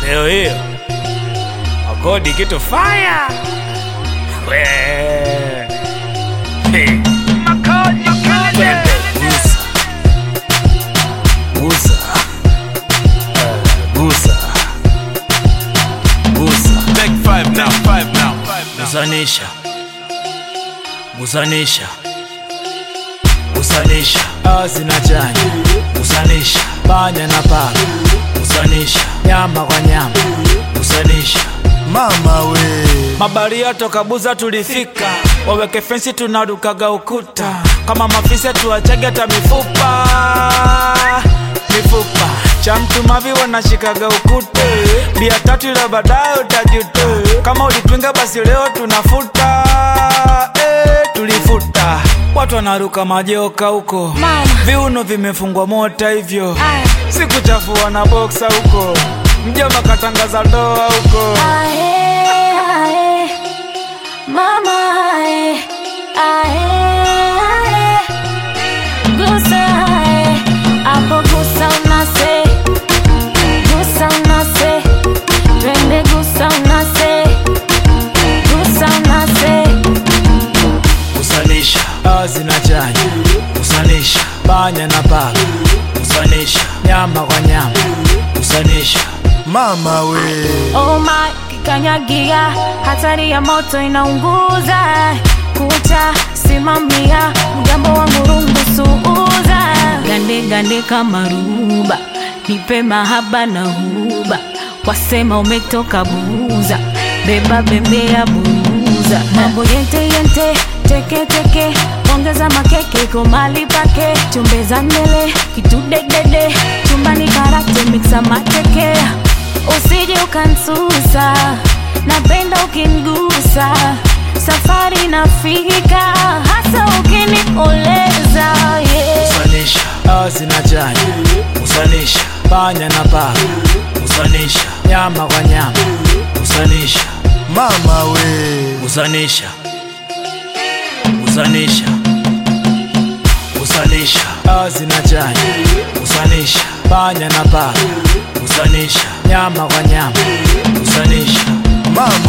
Leo hiyo akodi kitu fire. Hey. Take 5 now, 5 now. Gusanisha azina chanya. Gusanisha panya na paka. Gusanisha nyama kwa nyama. Gusanisha mama we. Mabaria toka Buza tulifika. Waweke fensi tunarukaga ukuta. Kama mafisi tuachage hata mifupa. Cha mtu mavi wanashikaga ukute. Bia tatu ila baadaye utajute. Kama ulitwinga basi leo tunafuta. Tulifuta. Watu wanaruka majoka huko. Viuno vimefungwa mota hivyo. Siku chafua na boxa huko. Mjomba katangaza ndoa huko. Mama gusa hapo, gusa unase, gusa unase, twende gusa unase, gusa unase. Gusanisha azina chanya. Gusanisha panya na paka. Gusanisha nyama kwa nyama. Gusanisha mama we. Oh my, kikanyagia, hatari ya moto inaunguza. Kucha simamia, mgambo wa murungu suuza. Gande gande kama ruba, nipe mahaba na huba. Wasema umetoka Buza, beba bembea buza. Mambo yente yente, teke teke, ongeza makeke komali pake. Chumbeza mbele, kitu dedede, chumbani karate mixa mateke. Usije ukansusa, napenda ukinigusa. Safari nafika, hasa ukinioleza, yeah. Gusanisha azina chanya. Gusanisha panya na paka. Gusanisha nyama kwa nyama. Gusanisha mama we. Gusanisha azina chanya. Gusanisha panya na paka. Gusanisha nyama kwa nyama. Gusanisha mama